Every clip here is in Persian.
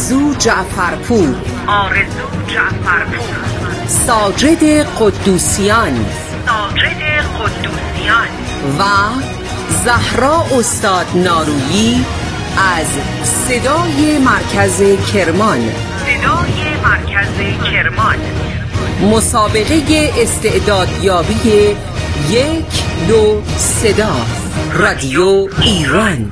آرزو جعفرپور، ساجد قدوسیان و زهرا استاد نارویی از صدای مرکز کرمان. مسابقه استعدادیابی 1-2 صدا رادیو ایران.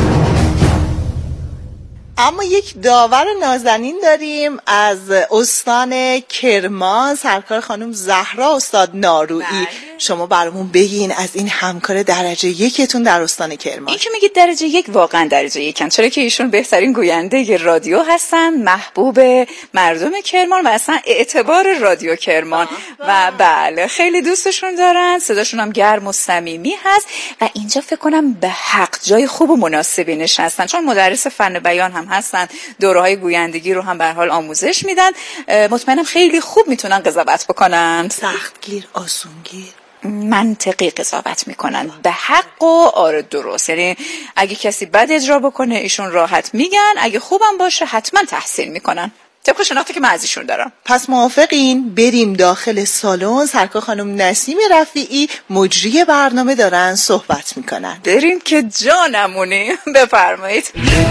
اما یک داور نازنین داریم از استان کرمان، سرکار خانم زهرا استاد نارویی. شما برامون بگین از این همکار درجه یکتون در استان کرمان. این که میگید درجه یک، واقعا درجه یکن، چرا که ایشون بهترین گوینده رادیو هستن، محبوب مردم کرمان و اصلا اعتبار رادیو کرمان و بله خیلی دوستشون دارن، صداشون هم گرم و صمیمی هست و اینجا فکر کنم به حق جای خوب و مناسبی نشستن، چون مدرس فن بیان هم هستن، دوره‌های گویندگی رو هم به هر حال آموزش میدن. مطمئنم خیلی خوب میتونن قضاوت بکنن، سختگیر آسونگیر منطقی قضاوت میکنن، به حق و آره درست. یعنی اگه کسی بد اجرا بکنه ایشون راحت میگن، اگه خوبم باشه حتما تحسین میکنن، طبق شناختی که من از ایشون دارم. پس موافقین بریم داخل سالن؟ سرکار خانم نسیم رفیعی مجری برنامه دارن صحبت میکنن. بریم که جانمونی. بفرمایید.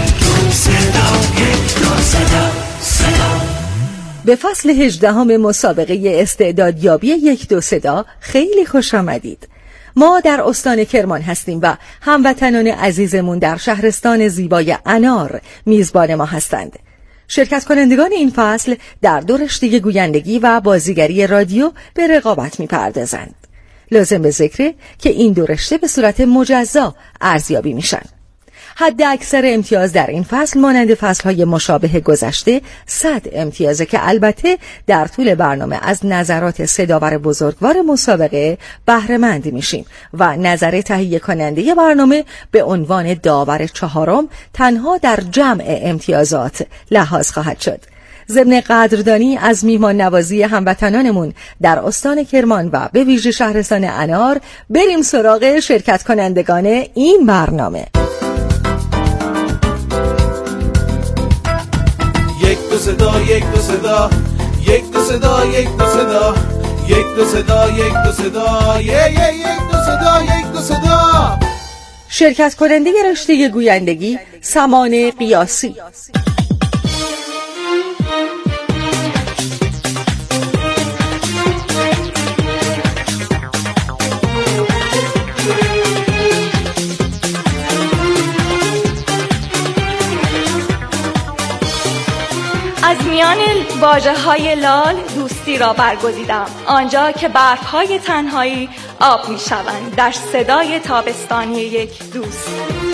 به فصل 18 مسابقه استعدادیابی 1-2 صدا خیلی خوش آمدید. ما در استان کرمان هستیم و هموطنان عزیزمون در شهرستان زیبای انار میزبان ما هستند. شرکت کنندگان این فصل در 2 رشته گویندگی و بازیگری رادیو به رقابت می‌پردازند. لازم به ذکره که این 2 رشته به صورت مجزا ارزیابی میشن. حد اکثر امتیاز در این فصل مانند فصلهای مشابه گذشته 100 امتیازه که البته در طول برنامه از نظرات سه‌داور بزرگوار مسابقه بهره مند میشیم و نظر تهیه کننده برنامه به عنوان داور 4م تنها در جمع امتیازات لحاظ خواهد شد. ضمن قدردانی از میهمان نوازی هموطنانمون در استان کرمان و به ویژه شهرستان انار، بریم سراغ شرکت کنندگان این برنامه. 1-2 صدا 1-2 صدا 1-2 صدا 1-2 صدا 1-2 صدا 1-2 صدا 1-2 صدا 1-2 صدا. شرکت کننده رشته گویندگی سمان قیاسی. از میان واژه‌های لال دوستی را برگزیدم، آنجا که برف‌های تنهایی آب می‌شوند در صدای تابستانی یک دوست.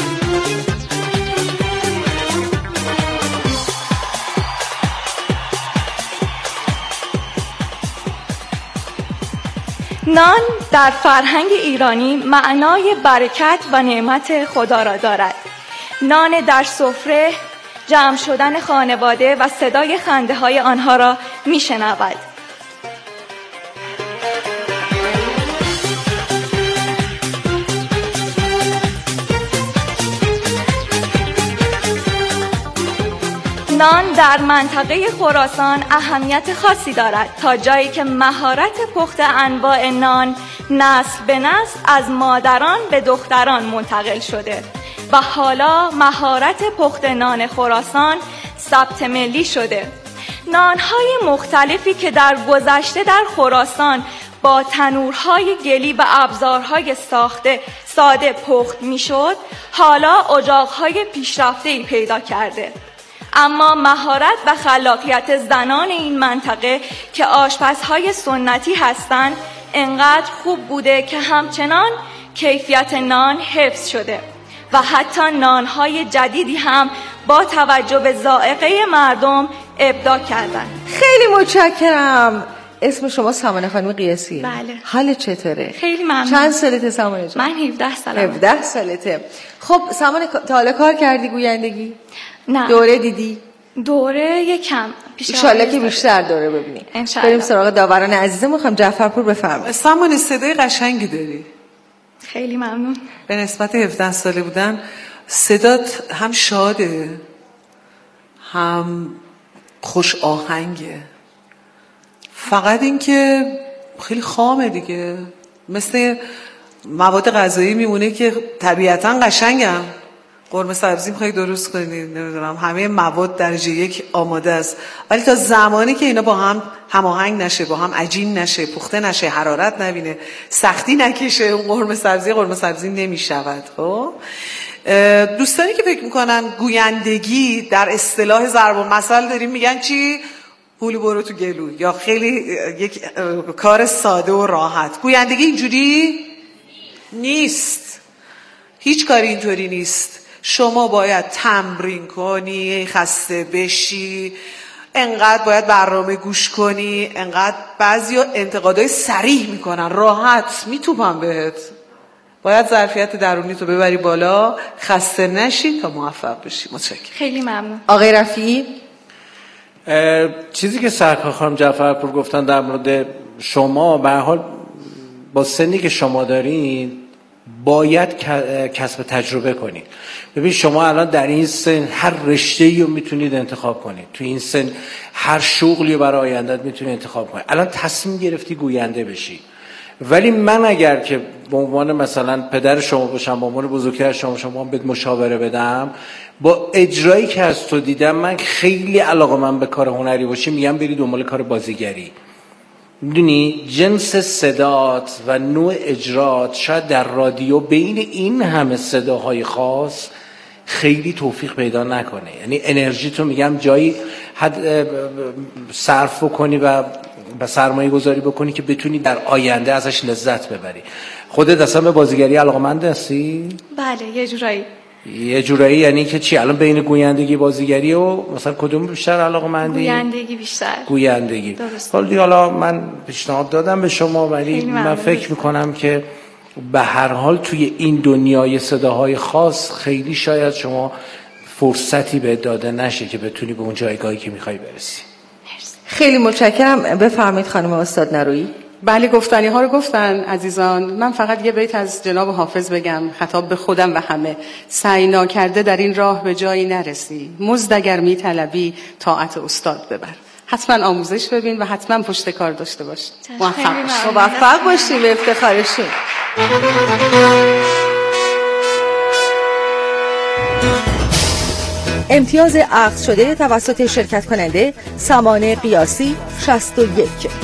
نان در فرهنگ ایرانی معنای برکت و نعمت خدا را دارد. نان در سفره جمع شدن خانواده و صدای خنده های آنها را می شنود. نان در منطقه خراسان اهمیت خاصی دارد، تا جایی که مهارت پخت انواع نان نسل به نسل از مادران به دختران منتقل شده و حالا مهارت پخت نان خراسان ثبت ملی شده. نان‌های مختلفی که در گذشته در خراسان با تنورهای گلی و ابزارهای ساده پخت می‌شد، حالا اجاق‌های پیشرفته‌ای پیدا کرده. اما مهارت و خلاقیت زنان این منطقه که آشپزهای سنتی هستند انقدر خوب بوده که همچنان کیفیت نان حفظ شده و حتی نانهای جدیدی هم با توجه به ذائقه مردم ابداع کردن. خیلی متشکرم. اسم شما سمانه خانم قیاسی؟ بله. حال چطوره؟ خیلی ممنون. چند سالته سمانه جان؟ من 17 سالمه. 17 سالته. خب سمانه تا حالا کار کردی گویندگی؟ نه. دوره دیدی؟ دوره یکم انشالله که بیشتر دوره ببینی. بریم سراغ داوران عزیزم. میخوام جعفرپور بفرمایید. سمانه صدای قشنگی داری. خیلی ممنون. به نسبت 17 ساله بودن صدات هم شاده هم خوش آهنگه. فقط این که خیلی خامه دیگه، مثل مواد غذایی میمونه که طبیعتا قشنگم، قرمه سبزی میخوایی درست کنی، نمیدونم همه مواد درجه یک آماده است، ولی تا زمانی که اینا با هم هماهنگ نشه، با هم عجین نشه، پخته نشه، حرارت نبینه، سختی نکشه، اون قرمه سبزی نمیشود. خب دوستانی که فکر میکنن گویندگی در اصطلاح ضرب المثل داریم میگن چی؟ هولی برو تو گلو، یا خیلی یک کار ساده و راحت. گویندگی اینجوری نیست، هیچ کاری اینطوری نیست. شما باید تمرین کنی، خسته بشی، انقدر باید برنامه گوش کنی، انقدر بعضیا انتقادای صریح میکنن، راحت میتوپم بهت. باید ظرفیت درونی تو ببری بالا، خسته نشی تا موفق بشی. متشکرم. خیلی ممنون. آقای رفیعی، چیزی که سرکار خانم جعفرپور گفتن در مورد شما، به هر حال با سنی که شما دارین باید کسب تجربه کنید. ببین شما الان در این سن هر رشته‌ای رو میتونید انتخاب کنید، تو این سن هر شغلی رو برای آینده‌ت میتونید انتخاب کنید. الان تصمیم گرفتی گوینده بشی، ولی من اگر که به عنوان مثلا پدر شما باشم، به عنوان بزرگتر شما بهت مشاوره بدم، با اجرایی که از تو دیدم، من خیلی علاقه‌مند به کار هنری باشی، میگم بری دنبال کار بازیگری. میدونی جنس صدات و نوع اجرات شاید در رادیو بین این همه صداهای خاص خیلی توفیق پیدا نکنه، یعنی انرژی تو میگم جایی صرف بکنی و سرمایه گذاری بکنی که بتونی در آینده ازش لذت ببری. خودت اصلا به بازیگری علاقه‌مند هستی؟ بله یه جورایی یعنی که چی؟ الان بین گویندگی بازیگری و مثلا کدوم بیشتر علاقه‌مندی؟ گویندگی بیشتر. گویندگی. درست. حالا من پیشنهاد دادم به شما، ولی من فکر میکنم که به هر حال توی این دنیای صداهای خاص خیلی شاید شما فرصتی به داده نشه که بتونی به اون جایگاهی که میخوای برسی. خیلی متشکرم. بفرمایید خانم استاد نرویی. بله، گفتنی ها رو گفتن عزیزان. من فقط یه بیت از جناب حافظ بگم، خطاب به خودم و همه. سعی ناکرده در این راه به جایی نرسی، مزد اگر می طلبی طاعت استاد ببر. حتما آموزش ببین و حتما پشت کار داشته باش. موفق باشیم. افتخارشون. امتیاز عقد شده توسط شرکت کننده سمانه قیاسی 61.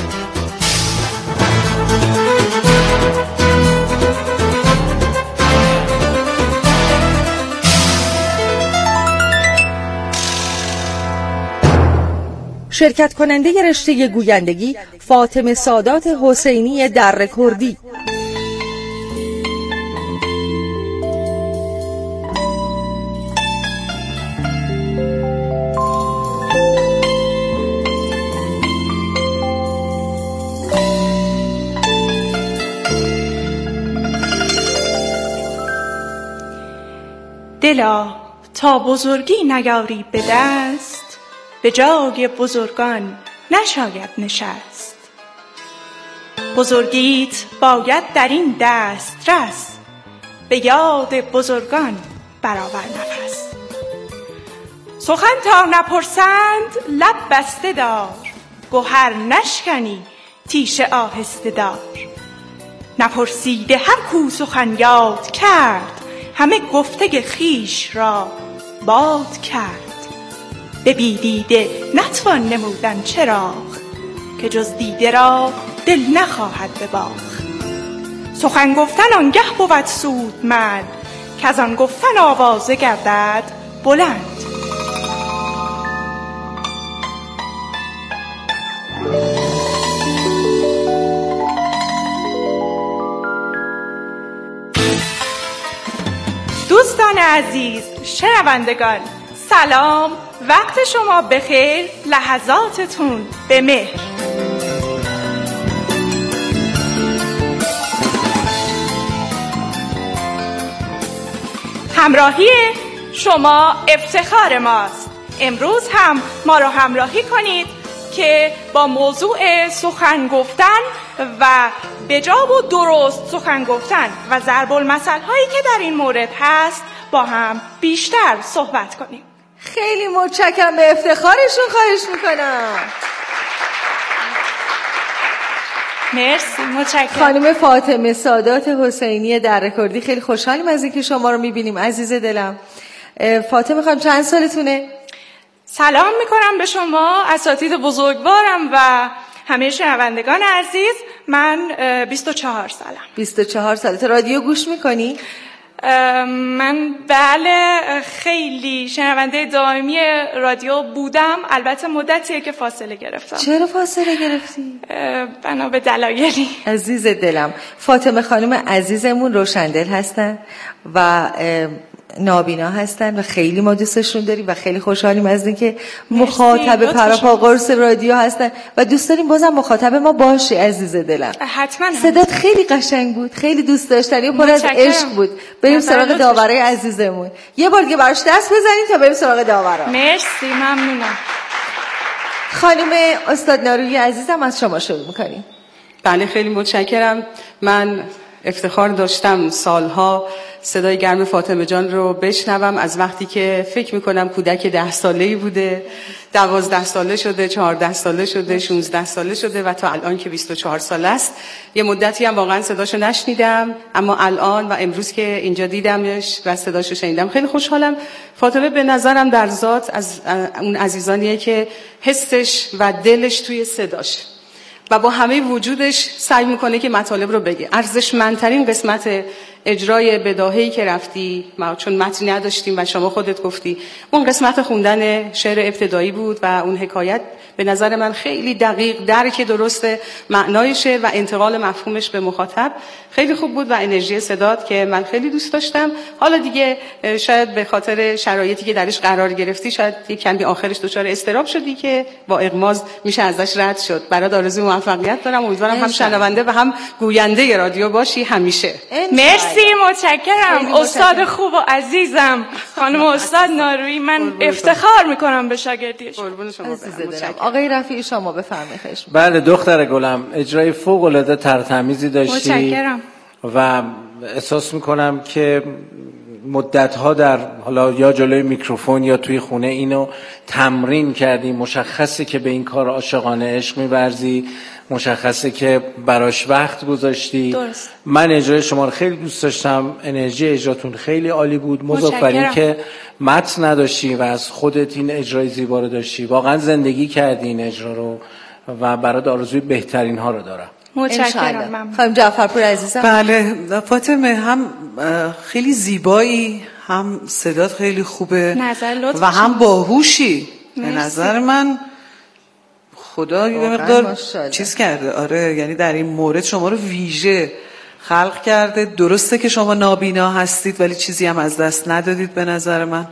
شرکت کننده رشته گویندگی فاطمه سادات حسینی در کردی. دلا تا بزرگی نیاری به دست، به جای بزرگان نشاید نشست. بزرگیت باید در این دسترس، به یاد بزرگان برآور نفس. سخن تا نپرسند لب بسته دار، گوهر نشکنی تیشه آهسته دار. نپرسیده هر کو سخن یاد کرد، همه گفته خویش را باد کرد. به بی دیده نتوان نمودن چراغ، که جز دیده را دل نخواهد به باغ. سخن گفتن آنگه بود سودمند، که از آن گفتن آوازه گردد بلند. دوستان عزیز، شنوندگان سلام، وقت شما بخیر، لحظاتتون به مهر. همراهی شما افتخار ماست. امروز هم ما را همراهی کنید که با موضوع سخن گفتن و بجا و درست سخن گفتن و ضرب المثل هایی که در این مورد هست با هم بیشتر صحبت کنیم. خیلی متشکرم، به افتخارشون خواهش میکنم. مرسی، متشکرم. خانم فاطمه سادات حسینی در رکوردی، خیلی خوشحالیم از اینکه شما رو میبینیم عزیز دلم. فاطمه خانم چند سالتونه؟ سلام میکنم به شما اساتید بزرگوارم و همه شنوندگان عزیز. من 24 سالم. 24 سالت. رادیو گوش میکنی؟ من بله، خیلی شنونده دائمی رادیو بودم، البته مدتیه که فاصله گرفتم. چرا فاصله گرفتی؟ بنا به دلایلی. عزیز دلم، فاطمه خانم عزیزمون روشندل هستن و نابینا هستن و خیلی ما دوستشون داریم و خیلی خوشحالیم از اینکه مخاطب پراپا قرص رادیو هستن و دوست داریم بازم مخاطب ما باشی عزیز دلم. حتما. صدات خیلی قشنگ بود، خیلی دوست داشتنی و پر از عشق بود. بریم سراغ داورای عزیزمون. یه بار دیگه براش دست بزنیم تا بریم سراغ داورا. مرسی، ممنونم. خانم استاد نارویی عزیزم، از شما شروع می‌کنیم. بله، خیلی متشکرم. من افتخار داشتم سالها صدای گرم فاطمه جان رو بشنوم، از وقتی که فکر میکنم کودک 10 ساله‌ای بوده، 12 ساله شده، 14 ساله شده، 16 ساله شده و تا الان که 24 ساله است. یه مدتی هم واقعا صداشو نشنیدم، اما الان و امروز که اینجا دیدمش و صداشو شنیدم خیلی خوشحالم. فاطمه به نظرم در ذات از اون عزیزانیه که حسش و دلش توی صداش و با همه وجودش سعی میکنه که مطالب رو بگه. ارزشمندترین قسمت اجرای بداهه‌ای که رفتی، ما چون متن نداشتیم و شما خودت گفتی، اون قسمت خوندن شعر ابتدایی بود و اون حکایت به نظر من خیلی دقیق، درک درست معنای شعر و انتقال مفهومش به مخاطب خیلی خوب بود و انرژی صدات که من خیلی دوست داشتم. حالا دیگه شاید به خاطر شرایطی که درش قرار گرفتی شاید یک کمی آخرش دچار اضطراب شدی که با اغماض میشه ازش رد شد. برات آرزوی موفقیت دارم، امیدوارم هم شنونده و هم گوینده رادیو باشی همیشه. مرسی، متشکرم. استاد خوب و عزیزم خانم استاد نارویی، من افتخار میکنم به شاگردیش. آقای رفیعی شما بفرمایید. بله دختر گلم، اجرای فوق العاده ترتمیزی داشتی. متشکرم. و احساس میکنم که مدت‌ها در حالا یا جلوی میکروفون یا توی خونه اینو تمرین کردی. مشخصه که به این کار عاشقانه عشق می‌ورزی، مشخصه که براش وقت گذاشتی. درست. من اجرای شما رو خیلی دوست داشتم، انرژی اجراتون خیلی عالی بود. مضاف بر این که متن نداشتی و از خودت این اجرای زیبا رو داشتی، واقعا زندگی کردی این اجرا رو و برات آرزوی بهترین ها رو دارم. متشکرم. خانم جعفرپور عزیزم. بله فاطمه، هم خیلی زیبایی، هم صدات خیلی خوبه و هم باهوشی. به نظر من خدا یه مقدار چیز کرده. آره، یعنی در این مورد شما رو ویژه خلق کرده. درسته که شما نابینا هستید ولی چیزی هم از دست ندادید به نظر من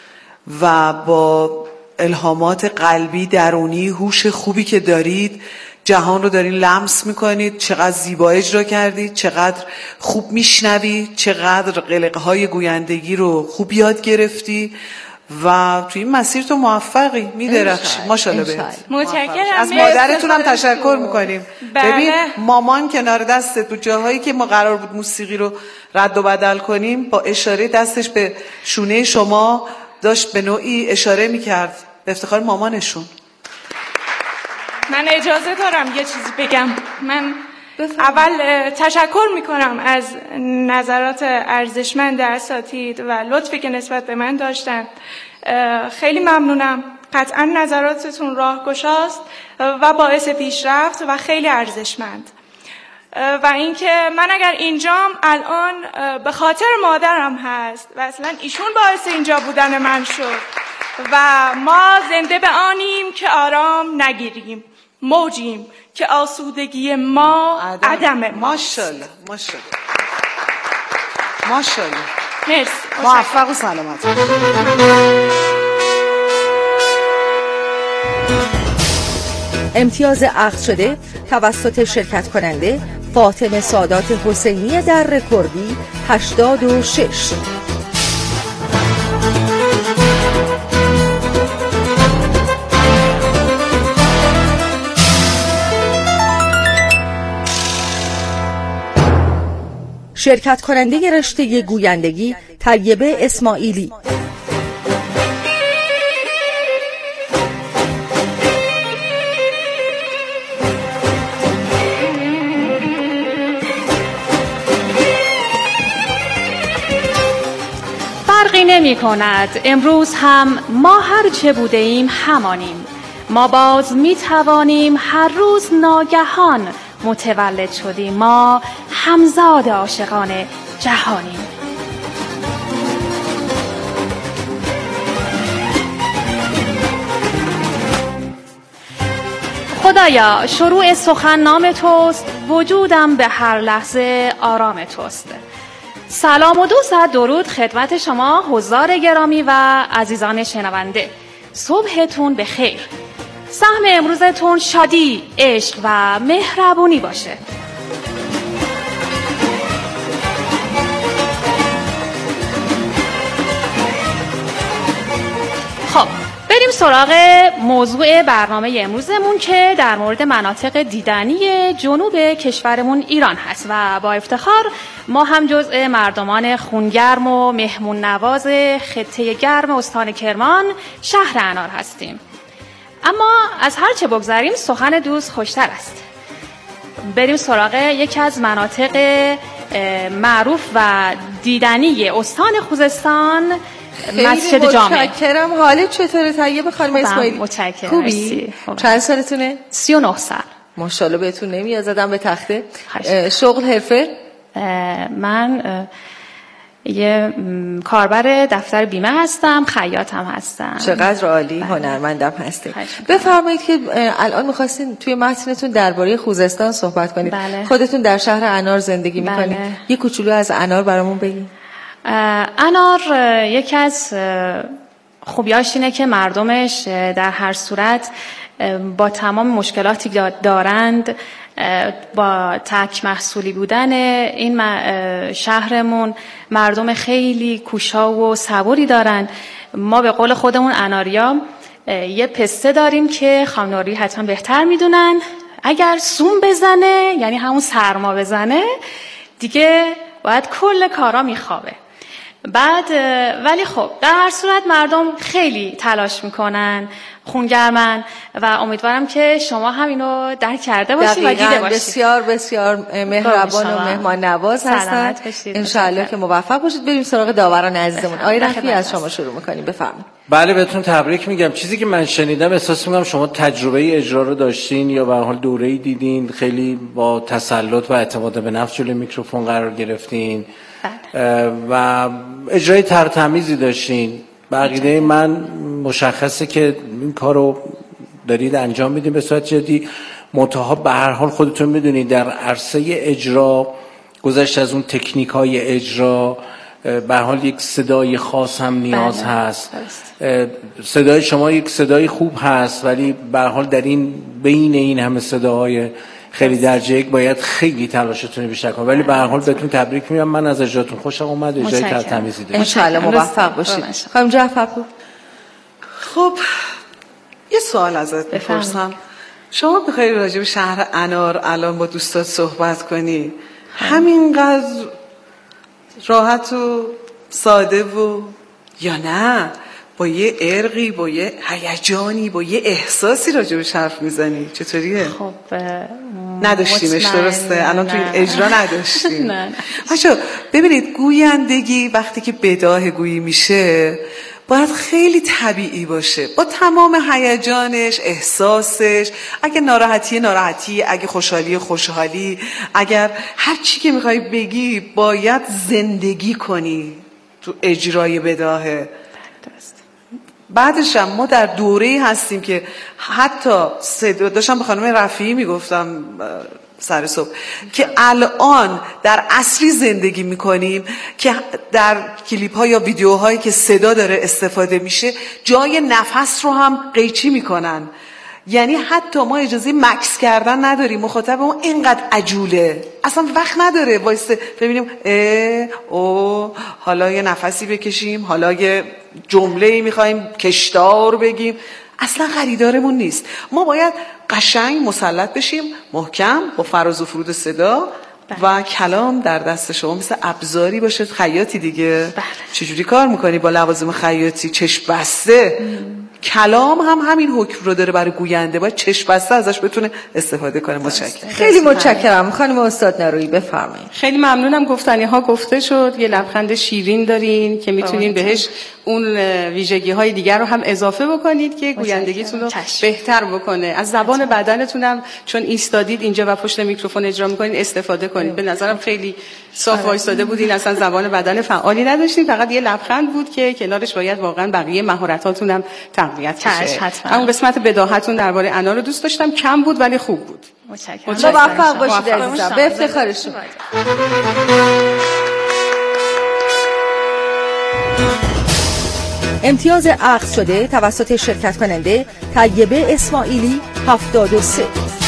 و با الهامات قلبی درونی، هوش خوبی که دارید جهان رو دارین لمس میکنید. چقدر زیبا اجرا کردید، چقدر خوب میشنوی، چقدر قلقهای گویندگی رو خوب یاد گرفتی و توی این مسیر تو موفقی، میدرخشی. ماشاءالله بهت. متشکرم. از مادرتون هم تشکر میکنیم. ببین مامان کنار دستت تو جاهایی که ما قرار بود موسیقی رو رد و بدل کنیم با اشاره دستش به شونه شما داشت به نوعی اشاره میکرد. به افتخار مامانشون. من اجازه دارم یه چیزی بگم. من اول تشکر میکنم از نظرات ارزشمند اساتید و لطفی که نسبت به من داشتن. خیلی ممنونم. قطعا نظراتتون راهگشاست و باعث پیشرفت و خیلی ارزشمند. و اینکه من اگر اینجام الان به خاطر مادرم هست و اصلا ایشون باعث اینجا بودن من شد و ما زنده به آنیم که آرام نگیریم، موجیم که آسودگی ما عدمه. ماشاءالله ماشاءالله ماشاءالله. مرسی. موفق و سلامت. امتیاز عقد شده توسط شرکت کننده فاطمه سادات حسینی در رکوردی 86. شرکت کننده رشته گویندگی طیبه اسماعیلی. فرقی نمی کند امروز هم ما هر چه بوده ایم همانیم. ما باز می توانیم هر روز ناگهان متولد شدیم. ما همزاد عاشقان جهانیم. خدایا شروع سخن نام توست، وجودم به هر لحظه آرام توست. سلام و 200 درود خدمت شما حضار گرامی و عزیزان شنونده. صبحتون به خیر. سهم امروزتون شادی، عشق و مهربونی باشه. خب بریم سراغ موضوع برنامه امروزمون که در مورد مناطق دیدنی جنوب کشورمون ایران هست و با افتخار ما هم جزء مردمان خونگرم و مهمون نواز خطه گرم استان کرمان شهر انار هستیم. اما از هر چه بگذاریم سخن دوست خوشتر است. بریم سراغ یکی از مناطق معروف و دیدنی استان خوزستان، مسجد جامع. متشکرم. حالت چطوره طیب خانم اسماعیلی؟ متشکرم. خوبی؟ چند سالتونه؟ 39 سال. ماشاءالله بهتون نمیاد زدم به تخته. شغل حرفه؟ من یه کاربر دفتر بیمه هستم، خیاطم هستم. چقدر عالی. هنرمندم هستی. بفرمایید که الان می‌خواستین توی متنتون درباره خوزستان صحبت کنید. بله. خودتون در شهر انار زندگی می‌کنید. بله. یه کوچولو از انار برامون بگید. انار یکی از خوبیاش اینه که مردمش در هر صورت با تمام مشکلاتی دارند، با تک محصولی بودن این شهرمون مردم خیلی کوشا و صبوری دارن. ما به قول خودمون اناریا یه پسته داریم که خانم نوری حتما بهتر میدونن، اگر سوم بزنه یعنی همون سرما بزنه دیگه باید کل کارا میخوابه. بعد ولی خب در هر صورت مردم خیلی تلاش میکنن، خونگرمن و امیدوارم که شما هم اینو درک کرده باشید و دیده باشید. بسیار بسیار مهربان و مهمان نواز هستن. انشاءالله که موفق باشید. بریم سراغ داوران عزیزمون. آقای رفیعی از شما شروع میکنیم، بفرمایید. بله بهتون تبریک میگم. چیزی که من شنیدم احساس میکنم شما تجربه اجرا رو داشتین یا به هر حال دوره‌ای دیدین، خیلی با تسلط و اعتماد به نفس جلوی میکروفون قرار گرفتین و اجرای ترتمیزی داشتین. بقیده من مشخصه که این کارو دارید انجام میدین به صورت جدی. منتها به هر حال خودتون میدونید در عرصه اجرا گذشت از اون تکنیک‌های اجرا به هر حال یک صدای خاص هم نیاز هست. صدای شما یک صدای خوب هست ولی به هر حال در این بین این همه صداهای خیلی درجه یک باید خیلی تلاشتون بیشتر کنید. ولی به هر حال بهتون تبریک میگم. من از اجراتون خوشم اومد. اجرای ترتمیزی داشتید. ان شاءالله موفق باشید. خانم جعفرپور. خب یه سوال ازت بپرسم. شما بخوای راجع به شهر انار الان با دوستات صحبت کنی، همینقدر راحت و ساده و یا نه با یه ارقی، با یه هیجانی، با یه احساسی راجع به حرف میزنی؟ چطوریه؟ خب نداشتیمش درسته؟ الان تو این اجرا نداشتیم. نه. بچه‌ها ببینید گویندگی وقتی که بداهه گویی میشه باید خیلی طبیعی باشه، با تمام هیجانش، احساسش. اگه ناراحتی، اگه خوشحالی، اگر هر چی که میخوای بگی باید زندگی کنی تو اجرای بداهه. بعدش هم ما در دوره‌ای هستیم که حتی داشتم به خانم رفیعی میگفتم سر صبح که الان در عصری زندگی میکنیم که در کلیپ ها یا ویدیوهایی که صدا داره استفاده میشه جای نفس رو هم قیچی میکنن. یعنی حتی ما اجازه مکس کردن نداریم. مخاطبمون اینقدر عجوله اصلا وقت نداره وایسته ببینیم حالا یه نفسی بکشیم، حالا یه جمله‌ای میخوایم کشدار بگیم. اصلا خریدارمون نیست. ما باید قشنگ مسلط بشیم، محکم، با فراز و فرود صدا و کلام در دست شما مثل ابزاری باشه. خیاطی دیگه. چجوری کار میکنی با لوازم خیاطی؟ چشم بسته. کلام هم همین حکم رو داره برای گوینده، باید چشم بسته ازش بتونه استفاده کنه. متشکرم. خیلی متشکرم. خانم استاد نارویی بفرمایید. خیلی ممنونم. گفتنی ها گفته شد. یه لبخند شیرین دارین که میتونین بهش اون ویژگی های دیگر رو هم اضافه بکنید که گویندگیتون رو بهتر بکنه. از زبان بدنتون هم چون ایستادید اینجا و پشت میکروفون اجرا میکنین استفاده کنید. به نظرم خیلی صاف وایساده بودین، اصلا زبان بدن فعالی نداشتین، فقط یه لبخند بود که کنارش باید واقعا بقیه مهارتاتون هم تقویت بشه. اون قسمت بداهتون درباره انا رو دوست داشتم، کم بود ولی خوب بود. متشکرم. موفق باشید عزیزم. به افتخار شما. امتیاز اخذ شده توسط شرکت کننده طیبه اسماعیلی 73.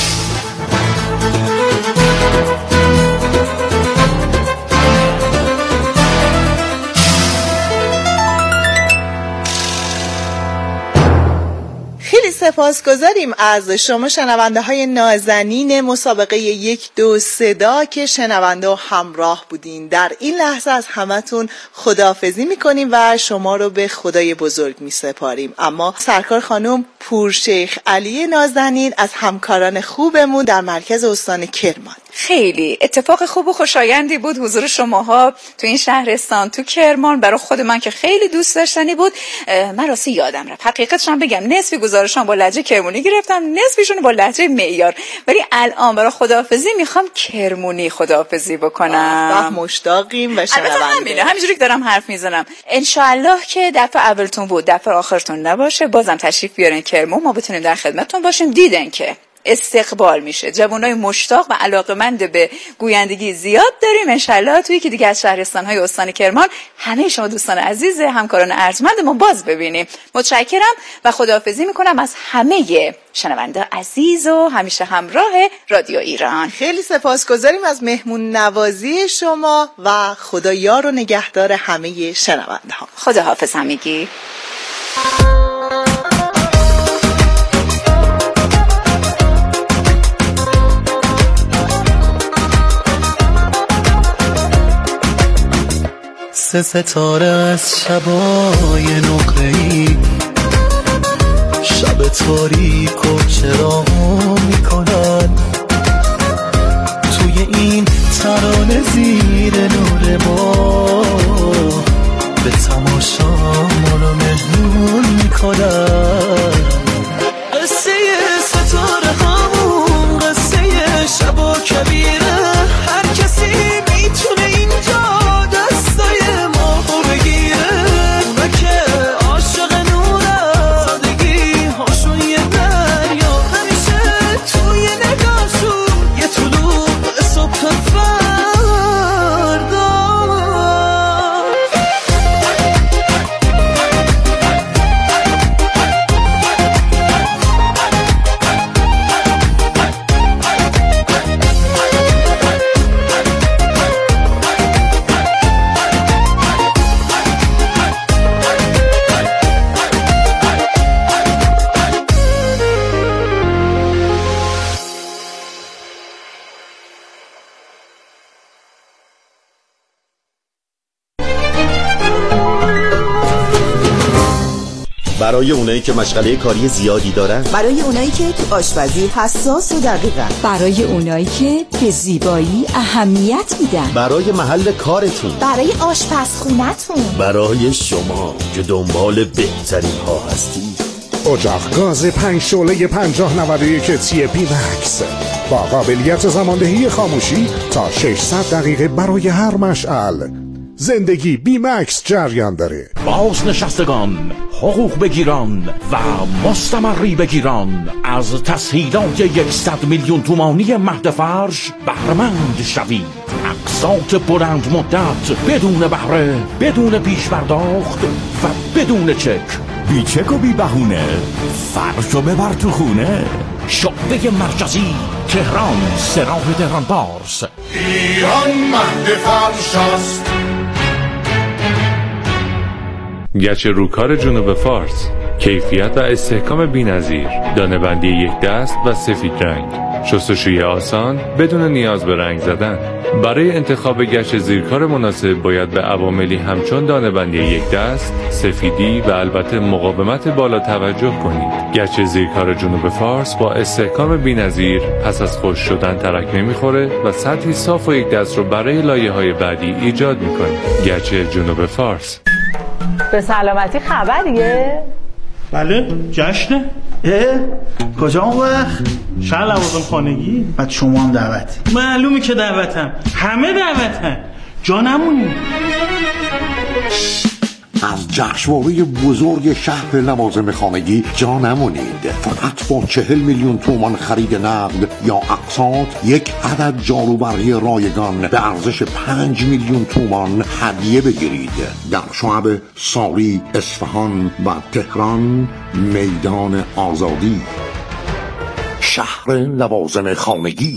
خیلی سپاسگزاریم از شما شنونده های نازنین مسابقه 1 2 صدا که شنونده و همراه بودین. در این لحظه از همتون خداحافظی میکنیم و شما رو به خدای بزرگ میسپاریم. اما سرکار خانم پورشیخ علی نازنین از همکاران خوبمون در مرکز استان کرمان. خیلی اتفاق خوب و خوشایندی بود حضور شماها تو این شهرستان، تو کرمان. برای خود من که خیلی دوست داشتنی بود. من راستی یادم رفت حقیقتش هم بگم، نصفی گزارشام با لهجه کرمانی گرفتم، نصفیشون با لهجه معیار، ولی الان برای خداحافظی میخوام کرمانی خداحافظی بکنم. مشتاقیم و شنونده. همینجوری که دارم حرف میزنم انشالله که دفعه اولتون بود، دفعه آخرتون نباشه. بازم تشریف بیارین کرمان، ما بتونیم در خدمتتون باشیم. دیدن که استقبال میشه، جوانای مشتاق و علاقمند به گویندگی زیاد داریم. انشالله توی که دیگه از شهرستان‌های استان کرمان همه شما دوستان عزیز همکاران ارجمند ما باز ببینیم. متشکرم و خداحافظی میکنم از همه شنونده عزیز و همیشه همراه رادیو ایران. خیلی سپاسگزاریم از مهمون نوازی شما و خدا یار و نگهدار همه شنونده ها. خداحافظ همگی. سه ستاره از شبای نقره‌ای شب تاریک و چراغ میکنن، توی این ترانه زیر نور ما به تماشا ما رو مهمون میکنن. قصه ستاره همون قصه شب و کبیره، هر کسی میتونه اینجا برای اونایی که مشغله کاری زیادی دارن، برای اونایی که تو آشپزی حساس و دقیقن، برای اونایی که به زیبایی اهمیت میدن، برای محل کارتون، برای آشپزخونتون، برای شما که دنبال بهترین ها هستید. اجاق گاز 5 شعله 5091 تی بی مکس با قابلیت زماندهی خاموشی تا 600 دقیقه برای هر مشعل. زندگی بی مکس جریان داره. بازنشستگان، حقوق بگیران و مستمری بگیران از تسهیلات 100 میلیون تومانی مهد فرش بهره‌مند شوید. اقساط بلند مدت بدون بهره، بدون پیش پرداخت و بدون چک. بی چک و بی بهونه، فرشو ببر تو خونه. شعبه مرکزی تهران، سراح تهران پارس. ایران مهد فرش است. گچ روکار جنوب فارس، کیفیت و استحکام بی‌نظیر، دانه‌بندی یک دست و سفید رنگ، شستشوی آسان بدون نیاز به رنگ زدن. برای انتخاب گچ زیرکار مناسب باید به عواملی همچون دانه‌بندی یک دست، سفیدی و البته مقاومت بالا توجه کنید. گچ زیرکار جنوب فارس با استحکام بی‌نظیر پس از خشک شدن ترک نمیخوره و سطحی صاف و یک دست رو برای لایه‌های بعدی ایجاد میکنه. گچ جنوب فارس. به سلامتی خبریه؟ بله، جشنه. کجا اون وقت؟ شهر لوازم خانگی. بعد شما هم دعوتی؟ معلومه که دعوتم، همه دعوتن، جا نمونی. از جشنواره بزرگ شهر لوازم خانگی جا نمونید. فقط با 40 میلیون تومان خرید نقد یا اقساط یک عدد جاروبرقی رایگان به ارزش 5 میلیون تومان هدیه بگیرید. در شعب ساری، اصفهان و تهران، میدان آزادی. شهر لوازم خانگی.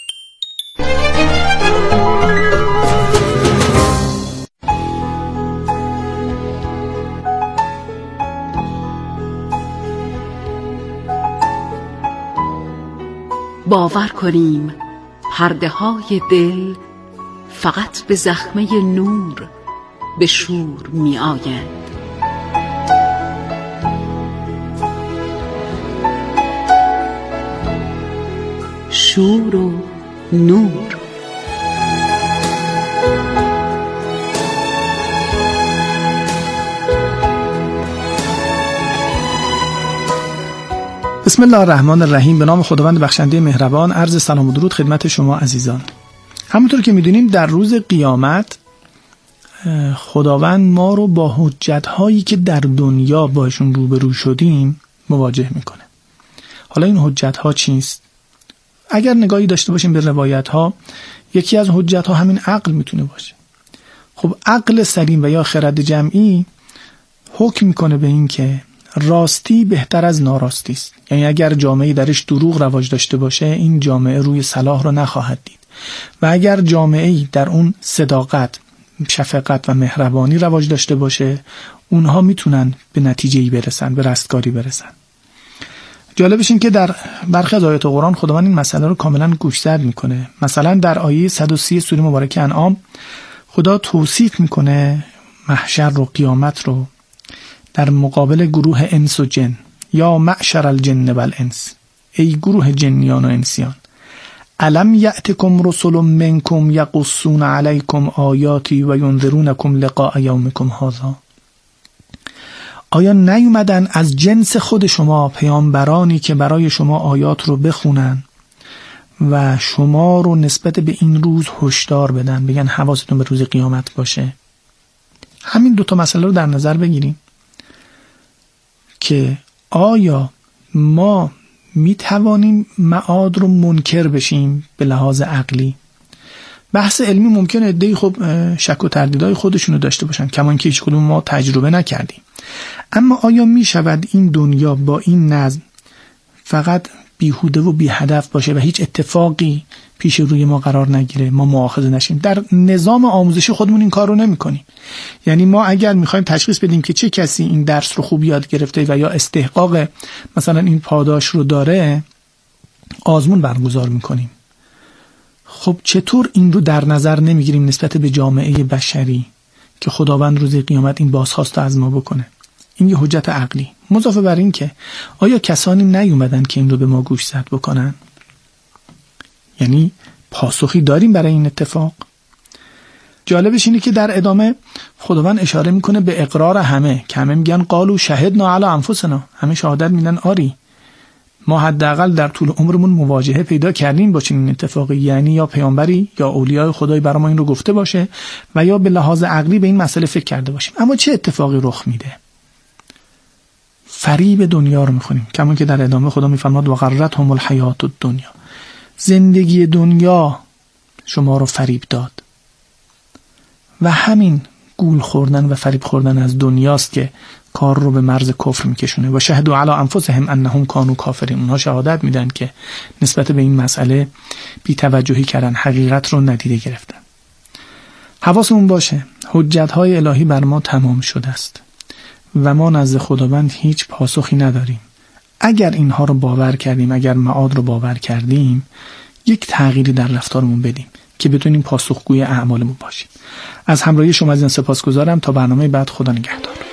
باور کنیم پرده های دل فقط به زخمه نور به شور می آیند. شور و نور. بسم الله الرحمن الرحیم. به نام خداوند بخشنده مهربان. عرض سلام و درود خدمت شما عزیزان. همونطور که میدونیم در روز قیامت خداوند ما رو با حجت‌هایی که در دنیا باشون روبرو شدیم مواجه میکنه. حالا این حجت‌ها چیست؟ اگر نگاهی داشته باشیم به روایت‌ها، یکی از حجت‌ها همین عقل میتونه باشه. خب عقل سلیم و یا خرد جمعی حکم میکنه به این که راستی بهتر از ناراستی است. یعنی اگر جامعه درش دروغ رواج داشته باشه، این جامعه روی صلاح رو نخواهد دید. و اگر جامعه‌ای در اون صداقت، شفقت و مهربانی رواج داشته باشه، اونها میتونن به نتیجه‌ای برسن، به رستگاری برسن. جالبش این که در برخی از آیات قرآن خداوند این مسئله رو کاملا گوشزد میکنه. مثلا در آیه 130 سوره مبارکه انعام خدا توصیف میکنه محشر و قیامت رو در مقابل گروه انس و جن. یا معشر الجن و الانس، ای گروه جنیان و انسیان، الم یأتکم رسل منکم یقصون علیکم آیاتی و ینذرونکم لقاء یومکم هذا. آیا نیومدن از جنس خود شما پیامبرانی که برای شما آیات رو بخونن و شما رو نسبت به این روز هشدار بدن، بگن حواستون به روز قیامت باشه؟ همین دوتا مسئله رو در نظر بگیریم که آیا ما می توانیم معاد رو منکر بشیم به لحاظ عقلی. بحث علمی ممکنه عده‌ای خب شک و تردیدهای خودشونو داشته باشن، کمان که هیچ کدوم ما تجربه نکردیم. اما آیا می شود این دنیا با این نظم فقط بیهوده و بی هدف باشه و هیچ اتفاقی پیش روی ما قرار نگیره، ما مؤاخذه نشیم؟ در نظام آموزشی خودمون این کار رو نمی کنیم. یعنی ما اگر میخوایم تشخیص بدیم که چه کسی این درس رو خوب یاد گرفته و یا استحقاق مثلا این پاداش رو داره، آزمون برگزار میکنیم. خب چطور این رو در نظر نمیگیریم نسبت به جامعه بشری که خداوند روز قیامت این بازخواست از ما بکنه؟ این یه حجت عقلی. مضافه بر این که آیا کسانی نیومدن که این رو به ما گوشزد بکنن؟ یعنی پاسخی داریم برای این اتفاق؟ جالبش اینه که در ادامه خداوند اشاره میکنه به اقرار همه، که همه میگن قالوا شهدنا علی انفسنا، همه شهادت میدن آری ما حداقل در طول عمرمون مواجهه پیدا کردیم با چنین اتفاقی. یعنی یا پیامبری یا اولیای خدای برای ما این رو گفته باشه و یا به لحاظ عقلی به این مسئله فکر کرده باشیم. اما چه اتفاقی رخ میده؟ فریب دنیا رو میخونیم، کما که در ادامه خدا میفرماد و غرتهم الحیات الدنیا، زندگی دنیا شما رو فریب داد. و همین گول خوردن و فریب خوردن از دنیاست که کار رو به مرز کفر میکشونه. و شهدوا علی انفسهم انهم کانوا کافرین، اونها شهادت میدن که نسبت به این مسئله بی توجهی کردن، حقیقت رو ندیده گرفتن. حواسمون باشه حجت‌های الهی بر ما تمام شده است و ما نزد خداوند هیچ پاسخی نداریم. اگر اینها رو باور کردیم، اگر معاد رو باور کردیم، یک تغییری در رفتارمون بدیم که بتونیم پاسخگوی اعمالمون باشیم. از همراهی شما عزیزان سپاسگزارم. تا برنامه بعد، خدا نگهدار.